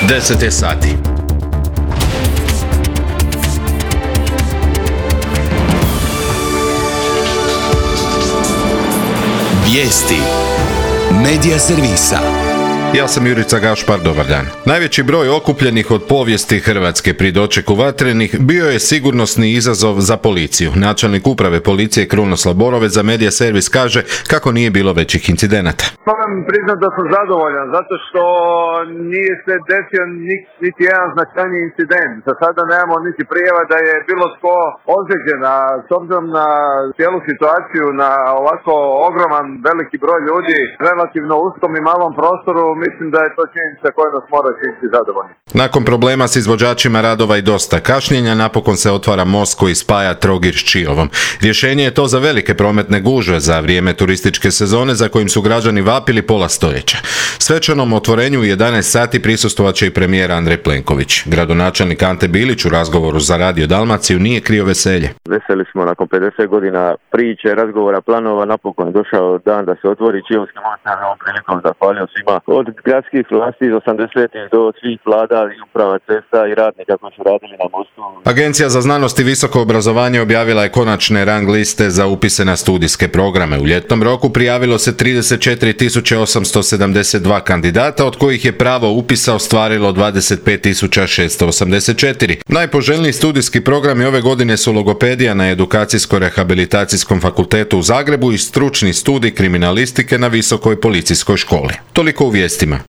10 je sati. Vijesti Medija servisa. Ja sam Jurica Gašpar, dobar dan. Najveći broj okupljenih od povijesti Hrvatske pri dočeku vatrenih bio je sigurnosni izazov za policiju. Načelnik uprave policije Krunoslav Borovec za Medija servis kaže kako nije bilo većih incidenata. Moram priznati da sam zadovoljan, zato što nije se desio niti jedan značajni incident. Za sada nemamo niti prijava da je bilo tko ozlijeđen, a s obzirom na cijelu situaciju, na ovako ogroman veliki broj ljudi, relativno uskom i malom prostoru, mislim da je to činjenica koja nas mora činiti zadovoljni. Nakon problema s izvođačima radova i dosta kašnjenja, napokon se otvara most koji spaja Trogir s Čiovom. Rješenje je to za velike prometne gužve za vrijeme turističke sezone za kojim su građani vapili pola stoljeća. Svečanom otvorenju u 11 sati prisustvovat će i premijer Andrej Plenković. Gradonačelnik Ante Bilić u razgovoru za Radio Dalmaciju nije krio veselje. Veseli smo nakon 50 godina priče, razgovora, planova, napokon je došao dan da se otvori Čiovski most. Ja ovom prilikom zahvaljujem svima od gradskih vlasti iz 80-ih do svih vlada i uprava cesta i radnika koji su radili na mostu. Agencija za znanost i visoko obrazovanje objavila je konačne rang liste za upise na studijske programe. U ljetnom roku prijavilo se 34.872 kandidata, od kojih je pravo upisa ostvarilo 25.684. Najpoželjniji studijski programi ove godine su logopedija na Edukacijsko-rehabilitacijskom fakultetu u Zagrebu i stručni studij kriminalistike na Visokoj policijskoj školi. Toliko u vijestima.